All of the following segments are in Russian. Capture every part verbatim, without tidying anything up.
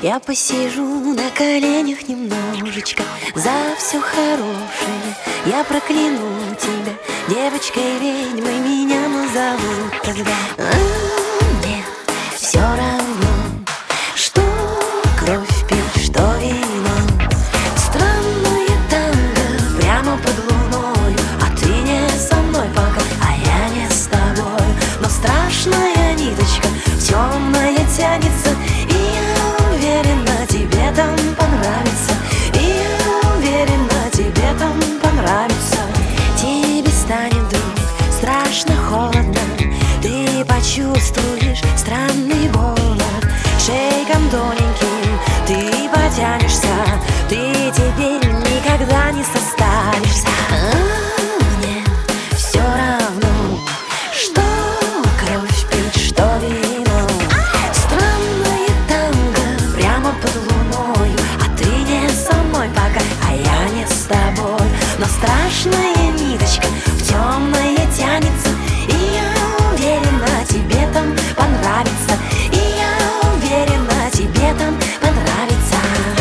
Я посижу на коленях немножечко за все хорошее. Я прокляну тебя, девочкой-ведьмой меня назовут тогда. А мне все равно, что кровь пьет, что вино. Странное танго прямо под луною, а ты не со мной пока, а я не с тобой. Но страшная ниточка темная тянется, и я уверена, тебе там понравится. И я уверена, тебе там понравится. Тебе станет вдруг страшно холодно, ты почувствуешь странный голод. Шейком тоненьким ты потянешься, ты теперь никогда не состаришься. А мне все равно, что кровь пить, что вино. Странное танго прямо под луною, а ты не со мной пока, а я не с тобой. Но страшная ниточка в темное тянется, и я уверена, тебе там понравится. И я уверена, тебе там понравится.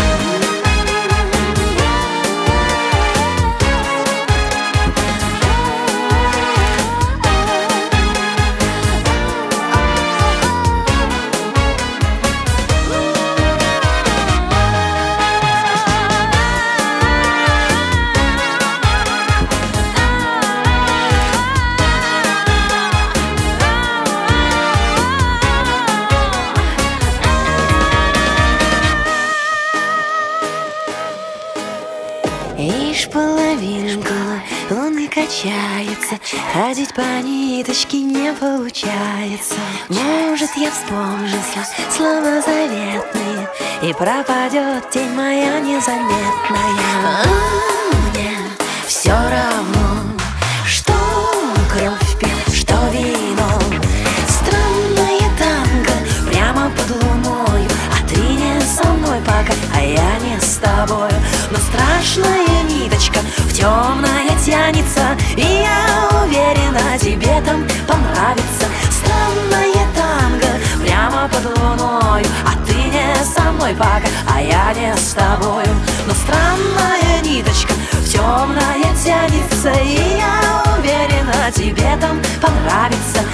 Ишь, половинка луны качается, ходить по ниточке не получается. Может, я вспомню слова заветные, и пропадет тень моя незаметная. А мне все равно, что кровь пьет, что вино. Странное танго прямо под луною, а ты не со мной пока, а я не с тобой. Но страшная ниточка в темное тянется, и я уверена, тебе там понравится. Странное танго прямо под луною, а ты не со мной пока, а я не с тобою. Но странная ниточка в темное тянется, и я уверена, тебе там понравится.